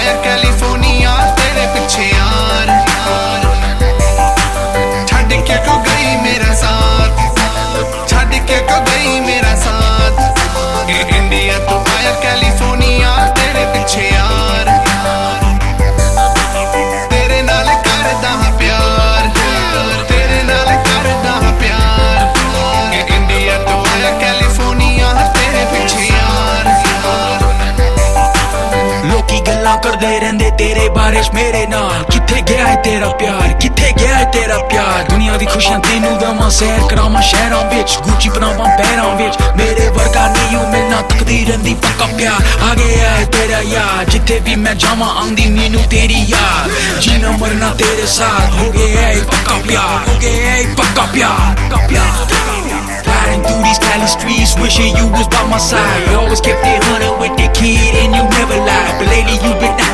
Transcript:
आया कैलिफोर्निया तेरे पीछे यार, छड़ के को गई मेरा साथ, छड़ के को गई मेरा साथ। इंडिया तो आया कैलिफोर्निया तेरे पीछे यार, तेरे नाल करदा हां प्यार, तेरे नाल करदा हां प्यार। इंडिया तो आया कैलिफोर्निया तेरे पीछे यार। लोकी गल्लां करदे रहंदे तेरे बारे च मेरे नाल, किथे गया है तेरा प्यार, किथे गया है तेरा प्यार। दुनिया दी खुशियां तेनू दवां, सैर करावां शहरां विच, गुच्ची बनावां पैरां विच। मेरे वर्गा नहीं हो मिलना, तकदी रहिंदी पक्का प्यार। आ गया है तेरा यार, जिथे भी मैं जावां आंदी मैनू तेरी याद। जीना मरना तेरे साथ, हो गया है पक्का प्यार, हो गया है पक्का प्यार, पक्का प्यार। Riding through these Cali streets, wishing you was by my side. You always kept it 100 with the kid and you never lied, but lately you been